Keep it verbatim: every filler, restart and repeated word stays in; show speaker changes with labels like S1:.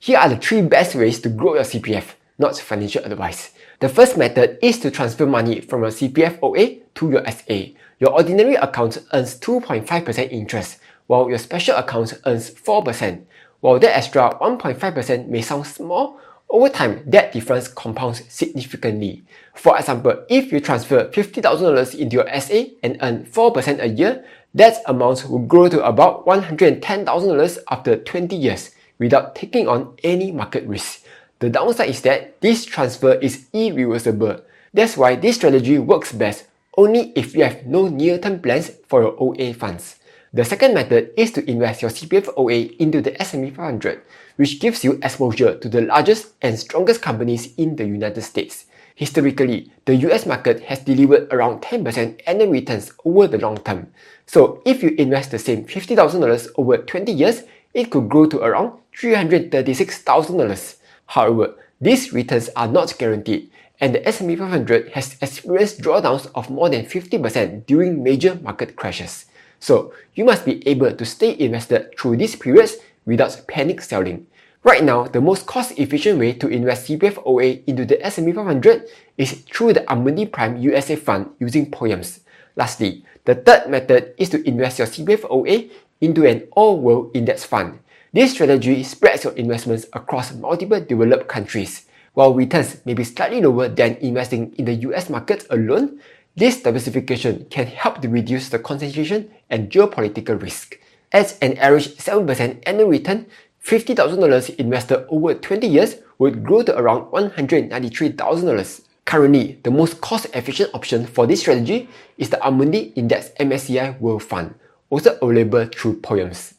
S1: Here are the three best ways to grow your C P F, not financial advice. The first method is to transfer money from your C P F O A to your S A. Your ordinary account earns two point five percent interest, while your special account earns four percent. While that extra one point five percent may sound small, over time that difference compounds significantly. For example, if you transfer fifty thousand dollars into your S A and earn four percent a year, that amount will grow to about one hundred ten thousand dollars after twenty years without taking on any market risk. The downside is that this transfer is irreversible. That's why this strategy works best only if you have no near-term plans for your O A funds. The second method is to invest your C P F O A into the S and P five hundred, which gives you exposure to the largest and strongest companies in the United States. Historically, the U S market has delivered around ten percent annual returns over the long term. So if you invest the same fifty thousand dollars over twenty years, it could grow to around three hundred thirty-six thousand dollars. However, these returns are not guaranteed, and the S and P five hundred has experienced drawdowns of more than fifty percent during major market crashes. So, you must be able to stay invested through these periods without panic selling. Right now, the most cost-efficient way to invest C P F O A into the S and P five hundred is through the Amundi Prime U S A Fund using POEMS. Lastly, the third method is to invest your C P F O A into an all-world index fund. This strategy spreads your investments across multiple developed countries. While returns may be slightly lower than investing in the U S market alone, this diversification can help to reduce the concentration and geopolitical risk. At an average seven percent annual return, fifty thousand dollars invested over twenty years would grow to around one hundred ninety-three thousand dollars. Currently, the most cost-efficient option for this strategy is the Amundi Index M S C I World Fund, also available through POEMS.